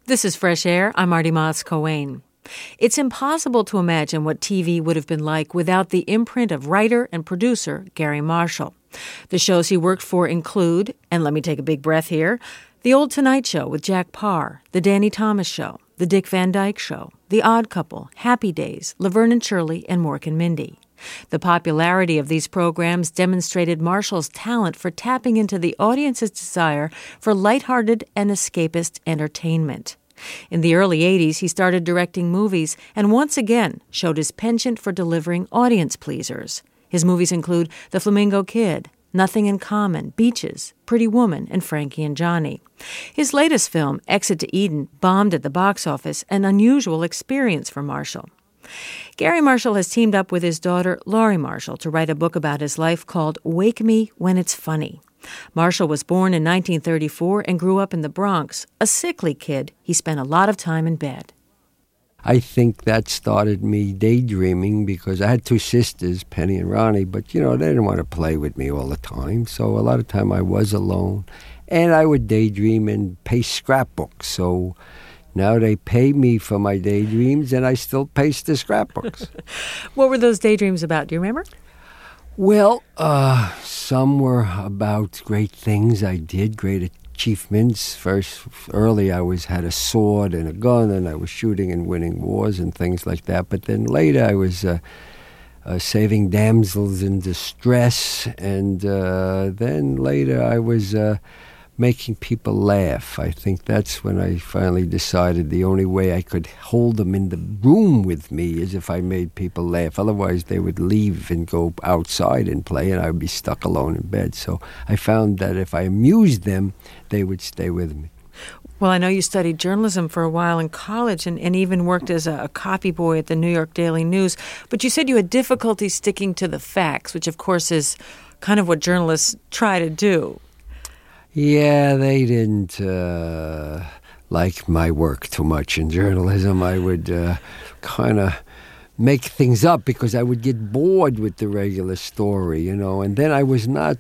This is Fresh Air. I'm Marty Moss-Coane. It's impossible to imagine what TV would have been like without the imprint of writer and producer Garry Marshall. The shows he worked for include, and let me take a big breath here, The Old Tonight Show with Jack Paar, The Danny Thomas Show, The Dick Van Dyke Show, The Odd Couple, Happy Days, Laverne and Shirley, and Mork and Mindy. The popularity of these programs demonstrated Marshall's talent for tapping into the audience's desire for lighthearted and escapist entertainment. In the early 80s, he started directing movies and once again showed his penchant for delivering audience pleasers. His movies include The Flamingo Kid, Nothing in Common, Beaches, Pretty Woman, and Frankie and Johnny. His latest film, Exit to Eden, bombed at the box office, an unusual experience for Marshall. Garry Marshall has teamed up with his daughter, Laurie Marshall, to write a book about his life called Wake Me When It's Funny. Marshall was born in 1934 and grew up in the Bronx. A sickly kid, he spent a lot of time in bed. I think that started me daydreaming because I had two sisters, Penny and Ronnie, but, they didn't want to play with me all the time. So a lot of time I was alone, and I would daydream and paste scrapbooks. So now they pay me for my daydreams, and I still paste the scrapbooks. What were those daydreams about? Do you remember? Well, some were about great things I did, great achievements. First, early I had a sword and a gun, and I was shooting and winning wars and things like that. But then later I was saving damsels in distress, and then later I was making people laugh. I think that's when I finally decided the only way I could hold them in the room with me is if I made people laugh. Otherwise, they would leave and go outside and play, and I would be stuck alone in bed. So I found that if I amused them, they would stay with me. Well, I know you studied journalism for a while in college and even worked as a copy boy at the New York Daily News. But you said you had difficulty sticking to the facts, which, of course, is kind of what journalists try to do. Yeah, they didn't like my work too much in journalism. I would kind of make things up because I would get bored with the regular story, and then I was not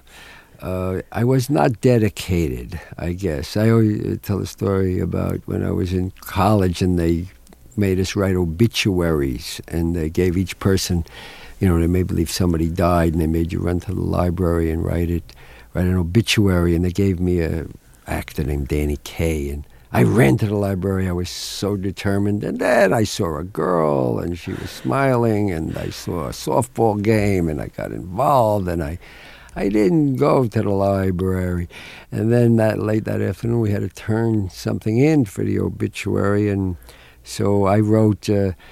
dedicated, I guess. I always tell a story about when I was in college and they made us write obituaries, and they gave each person, they made believe somebody died, and they made you run to the library and write an obituary, and they gave me an actor named Danny Kaye, and I ran to the library. I was so determined, and then I saw a girl, and she was smiling, and I saw a softball game, and I got involved, and I didn't go to the library. And then late that afternoon, we had to turn something in for the obituary, and so I wrote,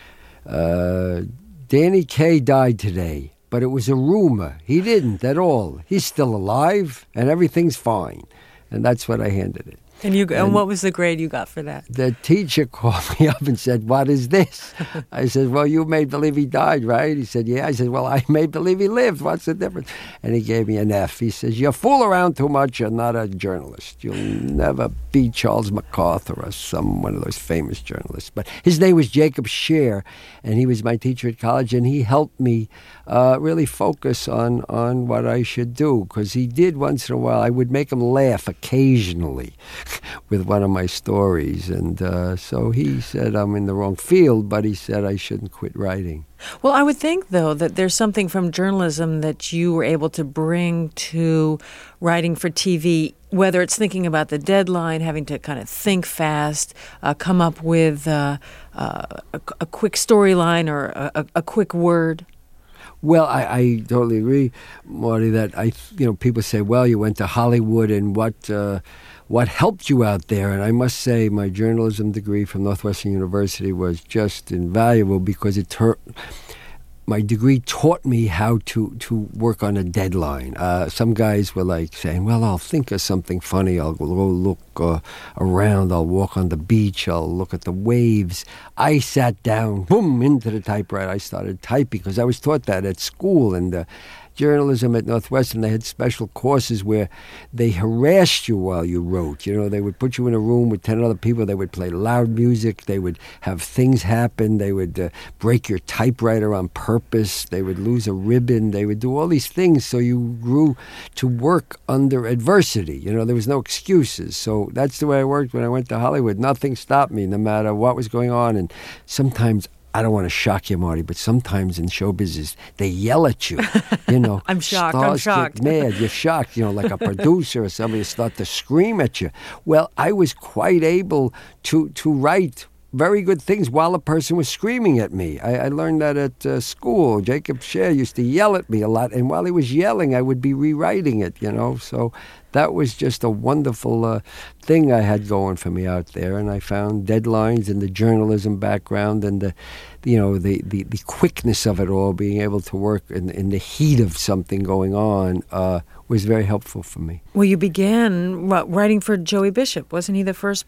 Danny Kaye died today. But it was a rumor. He didn't at all. He's still alive, and everything's fine. And that's what I handed it. And what was the grade you got for that? The teacher called me up and said, "What is this?" I said, "Well, you made believe he died, right?" He said, "Yeah." I said, "Well, I made believe he lived. What's the difference?" And he gave me an F. He says, "You fool around too much. You're not a journalist. You'll never be Charles MacArthur or one of those famous journalists." But his name was Jacob Scher, and he was my teacher at college, and he helped me really focus on what I should do, because he did once in a while. I would make him laugh occasionally with one of my stories, and so he said I'm in the wrong field, but he said I shouldn't quit writing. Well, I would think, though, that there's something from journalism that you were able to bring to writing for TV, whether it's thinking about the deadline, having to kind of think fast, come up with a quick storyline or a quick word. Well, I totally agree, Marty, that people say, well, you went to Hollywood, and what helped you out there? And I must say my journalism degree from Northwestern University was just invaluable because my degree taught me how to work on a deadline. Some guys were like saying, well, I'll think of something funny. I'll go look around. I'll walk on the beach. I'll look at the waves. I sat down, boom, into the typewriter. I started typing because I was taught that at school. And journalism at Northwestern, they had special courses where they harassed you while you wrote. You know, they would put you in a room with 10 other people. They would play loud music. They would have things happen. They would break your typewriter on purpose. They would lose a ribbon. They would do all these things, so you grew to work under adversity. You know, there was no excuses. So that's the way I worked when I went to Hollywood. Nothing stopped me, no matter what was going on. And sometimes, I don't want to shock you, Marty, but sometimes in show business, they yell at you. You know, I'm shocked. Stars I'm shocked. get mad. You're shocked. You know, like a producer or somebody start to scream at you. Well, I was quite able to write very good things while a person was screaming at me. I learned that at school. Jacob Scher used to yell at me a lot, and while he was yelling, I would be rewriting it, you know. So that was just a wonderful thing I had going for me out there, and I found deadlines and the journalism background and the quickness of it all, being able to work in the heat of something going on, was very helpful for me. Well, you began writing for Joey Bishop. Wasn't he the first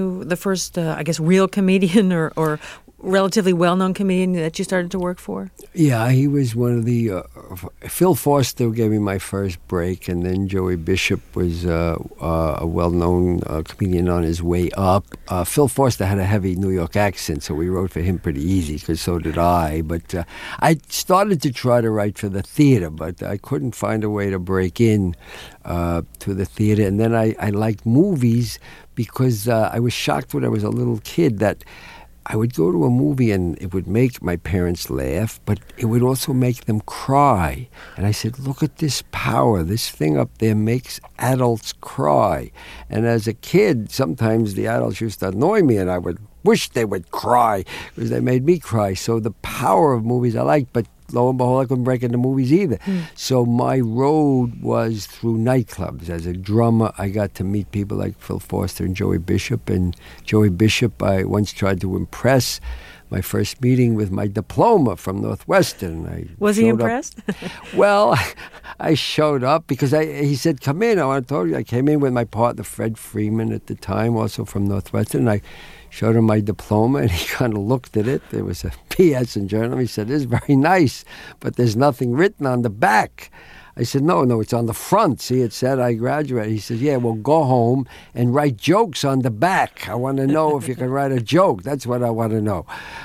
I guess, real comedian or relatively well-known comedian that you started to work for? Yeah, he was one of the... Phil Foster gave me my first break, and then Joey Bishop was a well-known comedian on his way up. Phil Foster had a heavy New York accent, so we wrote for him pretty easy, because so did I. But I started to try to write for the theater, but I couldn't find a way to break in to the theater. And then I liked movies, because I was shocked when I was a little kid that I would go to a movie and it would make my parents laugh, but it would also make them cry. And I said, look at this power. This thing up there makes adults cry. And as a kid, sometimes the adults used to annoy me, and I would wish they would cry because they made me cry. So the power of movies I liked, but lo and behold, I couldn't break into movies either. So my road was through nightclubs. As a drummer, I got to meet people like Phil Foster and Joey Bishop. And Joey Bishop, I once tried to impress. My first meeting with my diploma from Northwestern. Was he impressed? Well, I showed up because he said, come in, I want to talk to you. I came in with my partner, Fred Freeman, at the time, also from Northwestern. And I showed him my diploma, and he kind of looked at it. There was a PS in journalism. He said, this is very nice, but there's nothing written on the back. I said, no, it's on the front. See, it said I graduated. He said, yeah, well, go home and write jokes on the back. I want to know if you can write a joke. That's what I want to know.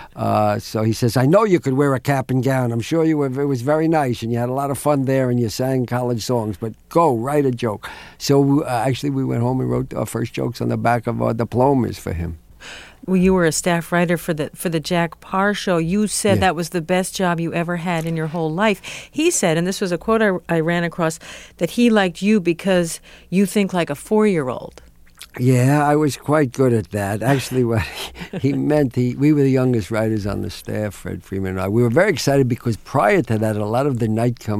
So he says, I know you could wear a cap and gown. I'm sure you were, it was very nice, and you had a lot of fun there, and you sang college songs, but go, write a joke. So actually, we went home and wrote our first jokes on the back of our diplomas for him. Well, you were a staff writer for the Jack Paar show. You said that was the best job you ever had in your whole life. He said, and this was a quote I ran across, that he liked you because you think like a 4-year-old. Yeah, I was quite good at that. Actually, what he meant, we were the youngest writers on the staff, Fred Freeman and I. We were very excited because prior to that, a lot of the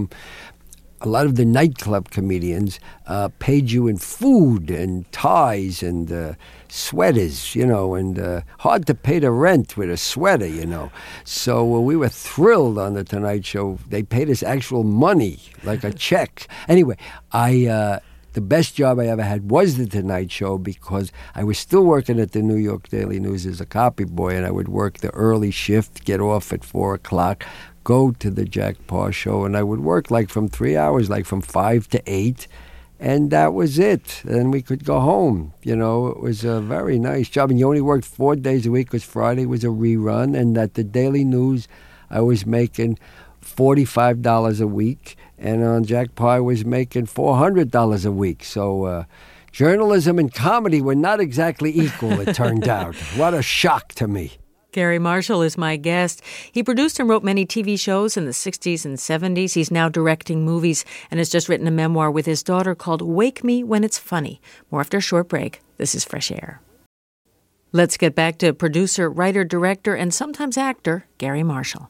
nightclub comedians paid you in food and ties and sweaters, you know, and hard to pay the rent with a sweater, you know. So we were thrilled on the Tonight Show. They paid us actual money, like a check. Anyway, the best job I ever had was the Tonight Show because I was still working at the New York Daily News as a copy boy, and I would work the early shift, get off at 4 o'clock, go to the Jack Paar show, and I would work like from 3 hours, like from 5 to 8, and that was it. Then we could go home. You know, it was a very nice job, and you only worked 4 days a week because Friday was a rerun, and at the Daily News, I was making $45 a week, and on Jack Paar I was making $400 a week. So journalism and comedy were not exactly equal, it turned out. What a shock to me. Garry Marshall is my guest. He produced and wrote many TV shows in the 60s and 70s. He's now directing movies and has just written a memoir with his daughter called Wake Me When It's Funny. More after a short break. This is Fresh Air. Let's get back to producer, writer, director, and sometimes actor, Garry Marshall.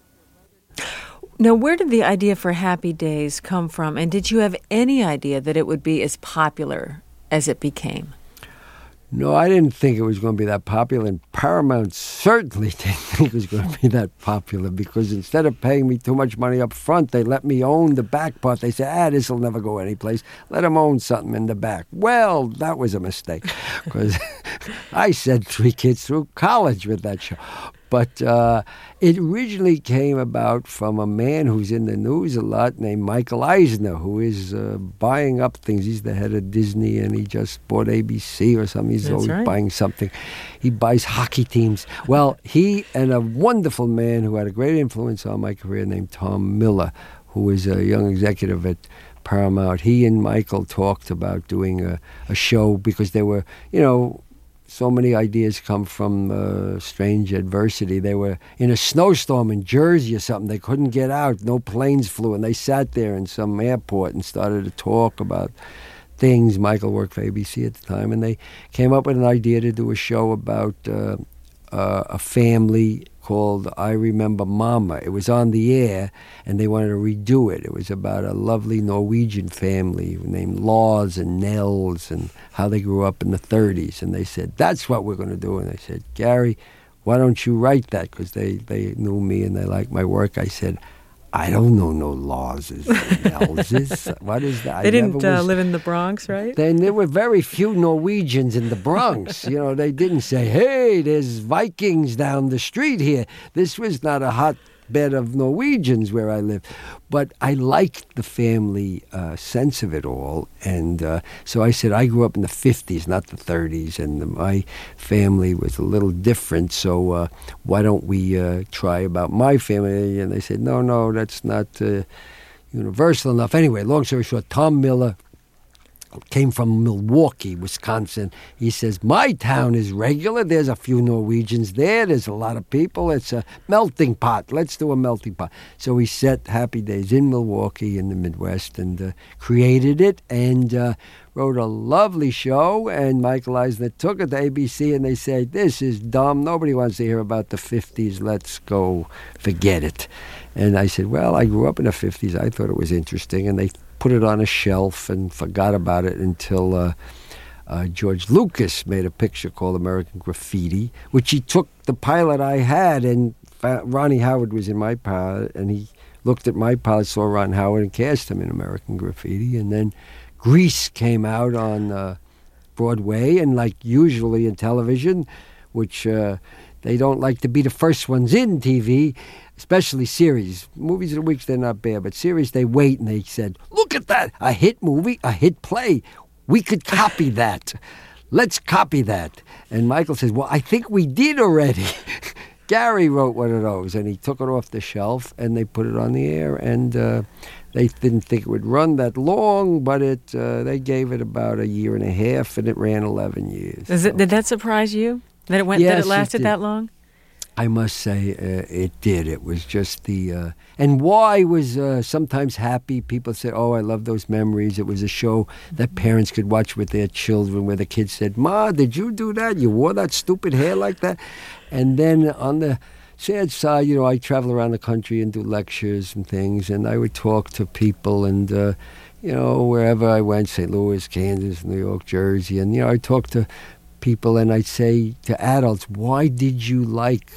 Now, where did the idea for Happy Days come from? And did you have any idea that it would be as popular as it became? No, I didn't think it was going to be that popular, and Paramount certainly didn't think it was going to be that popular because instead of paying me too much money up front, they let me own the back part. They said, this will never go anyplace. Let them own something in the back. Well, that was a mistake because I sent 3 kids through college with that show. But it originally came about from a man who's in the news a lot named Michael Eisner, who is buying up things. He's the head of Disney, and he just bought ABC or something. He's always buying something. He buys hockey teams. Well, he and a wonderful man who had a great influence on my career named Tom Miller, who was a young executive at Paramount. He and Michael talked about doing a show because there were, so many ideas come from strange adversity. They were in a snowstorm in Jersey or something. They couldn't get out. No planes flew, and they sat there in some airport and started to talk about things. Michael worked for ABC at the time, and they came up with an idea to do a show about a family called I Remember Mama. It was on the air, and they wanted to redo it. It was about a lovely Norwegian family named Lars and Nels and how they grew up in the 30s. And they said, that's what we're going to do. And they said, Gary, why don't you write that? Because they knew me and they liked my work. I said, I don't know no Larses and Nelses. What is that? They didn't live in the Bronx, right? Then there were very few Norwegians in the Bronx. They didn't say, hey, there's Vikings down the street here. This was not a hotbed of Norwegians where I lived. But I liked the family sense of it all. And so I said, I grew up in the 50s, not the 30s, and my family was a little different. So why don't we try about my family? And they said, no, that's not universal enough. Anyway, long story short, Tom Miller came from Milwaukee, Wisconsin. He says, my town is regular. There's a few Norwegians there. There's a lot of people. It's a melting pot. Let's do a melting pot. So we set Happy Days in Milwaukee in the Midwest and created it and wrote a lovely show. And Michael Eisner took it to ABC and they said, this is dumb. Nobody wants to hear about the 50s. Let's go forget it. And I said, well, I grew up in the 50s. I thought it was interesting. And they put it on a shelf and forgot about it until George Lucas made a picture called American Graffiti, which he took the pilot I had, and Ronnie Howard was in my pilot, and he looked at my pilot, saw Ron Howard, and cast him in American Graffiti. And then Grease came out on Broadway, and like usually in television, which they don't like to be the first ones in TV, especially series. Movies of the weeks, they're not bad, but series, they wait, and they said, look at that, a hit movie, a hit play. We could copy that. Let's copy that. And Michael says, well, I think we did already. Gary wrote one of those, and he took it off the shelf, and they put it on the air, and they didn't think it would run that long, but they gave it about a year and a half, and it ran 11 years. Did that surprise you, that it lasted that long? I must say it did. It was just the... and why was sometimes happy. People said, oh, I love those memories. It was a show that parents could watch with their children where the kids said, Ma, did you do that? You wore that stupid hair like that? And then on the sad side, I travel around the country and do lectures and things, and I would talk to people and, wherever I went, St. Louis, Kansas, New York, Jersey, and, I talked to people, and I'd say to adults, why do you like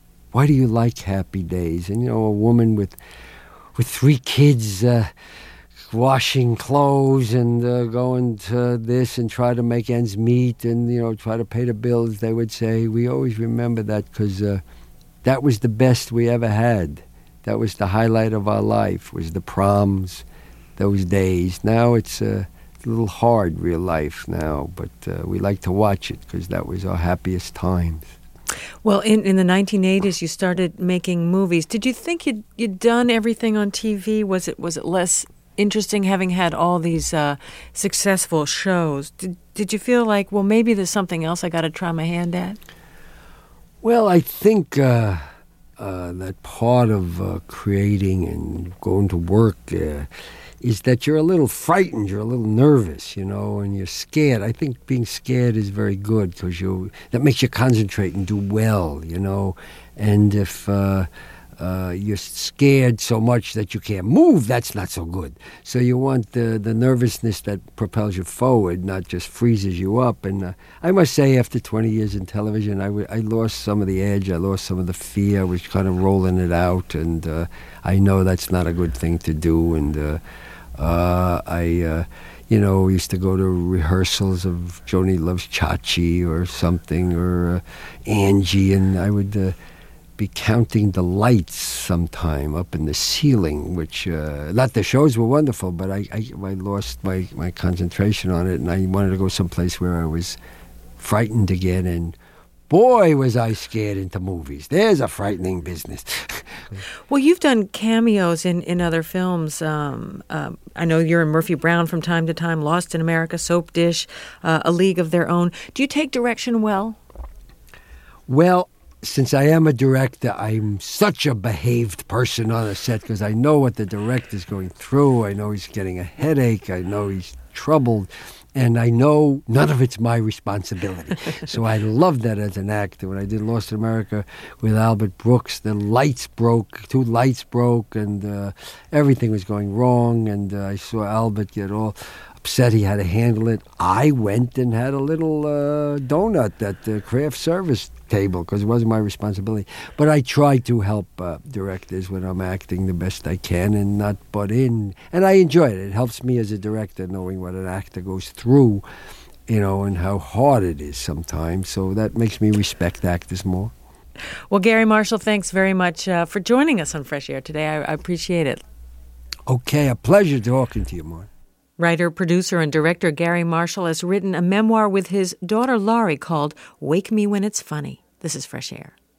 Happy Days? And a woman with 3 kids washing clothes and going to this and try to make ends meet and try to pay the bills, they would say, we always remember that because that was the best we ever had. That was the highlight of our life, was the proms, those days. Now it's a little hard, real life now, but we like to watch it because that was our happiest times. Well, in the 1980s, you started making movies. Did you think you'd done everything on TV? Was it less interesting having had all these successful shows? Did you feel like, well, maybe there's something else I got to try my hand at? Well, I think that part of creating and going to work is that you're a little frightened, you're a little nervous, and you're scared. I think being scared is very good because that makes you concentrate and do well, And if you're scared so much that you can't move, that's not so good. So you want the nervousness that propels you forward, not just freezes you up. And I must say, after 20 years in television, I lost some of the edge. I lost some of the fear. I was kind of rolling it out, and I know that's not a good thing to do. And I used to go to rehearsals of Joni Loves Chachi or something, or Angie, and I would be counting the lights sometime up in the ceiling, which, not the shows were wonderful, but I lost my concentration on it, and I wanted to go someplace where I was frightened again, and boy, was I scared into movies. There's a frightening business. Well, you've done cameos in other films. I know you're in Murphy Brown from time to time, Lost in America, Soap Dish, A League of Their Own. Do you take direction well? Well, since I am a director, I'm such a behaved person on a set because I know what the director's going through. I know he's getting a headache. I know he's troubled. And I know none of it's my responsibility. So I loved that as an actor. When I did Lost in America with Albert Brooks, the lights broke, 2 lights broke, and everything was going wrong. And I saw Albert get all upset he had to handle it. I went and had a little donut at the craft service table because it wasn't my responsibility. But I try to help directors when I'm acting the best I can and not butt in. And I enjoy it. It helps me as a director knowing what an actor goes through, and how hard it is sometimes. So that makes me respect actors more. Well, Garry Marshall, thanks very much for joining us on Fresh Air today. I appreciate it. Okay, a pleasure talking to you, Mark. Writer, producer, and director Garry Marshall has written a memoir with his daughter Laurie called Wake Me When It's Funny. This is Fresh Air.